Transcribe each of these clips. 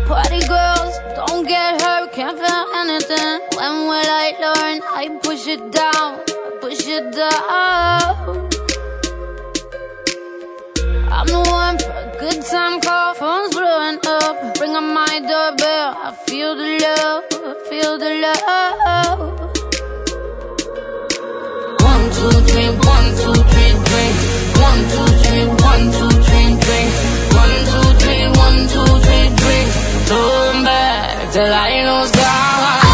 Party girls, don't get hurt, can't feel anything. When will I learn? I push it down, push it down. I'm the one for a good time call, phone's blowing up. Bring up my doorbell, I feel the love, I feel the love. 1, 2, 3, 1, 2, 3, drink. 1, 2, 3, 1, 2, 3, drink. 1, 2, 3, 1, 2, 3, drink. Turn back till I lose God.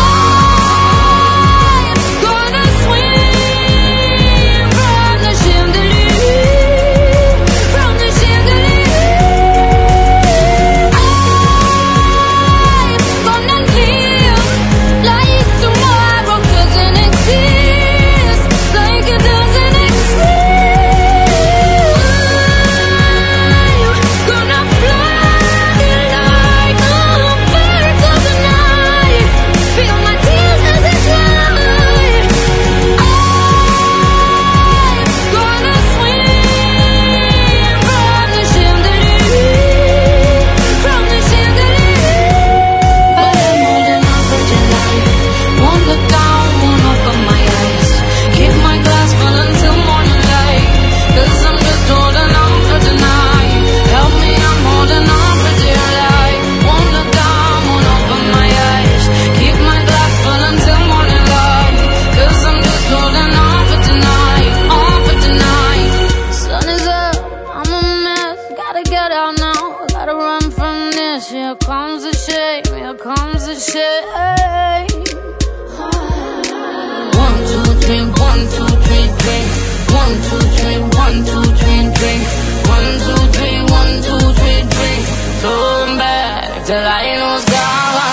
Here comes the shame, here comes the shame. 1, 2, 3, 1, 2, 3, drink. 1, 2, 3, 1, 2, 3, drink. 1, 2, 3, 1, 2, 3, drink. Turn back till I lose God.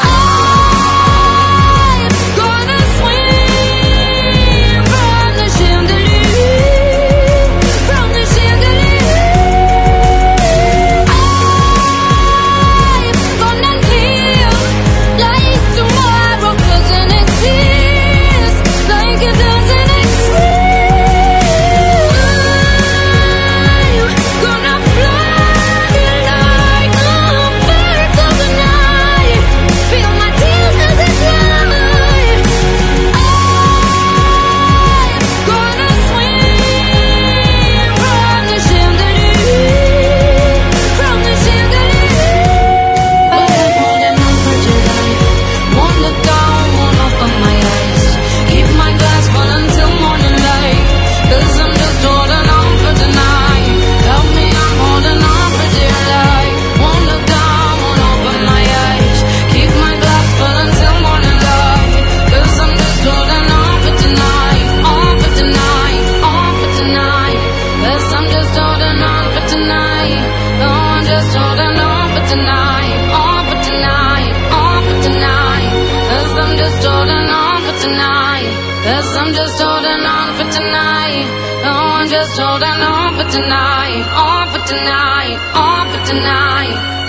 Cause I'm just holding on for tonight. Oh, I'm just holding on for tonight. On for tonight. On for tonight.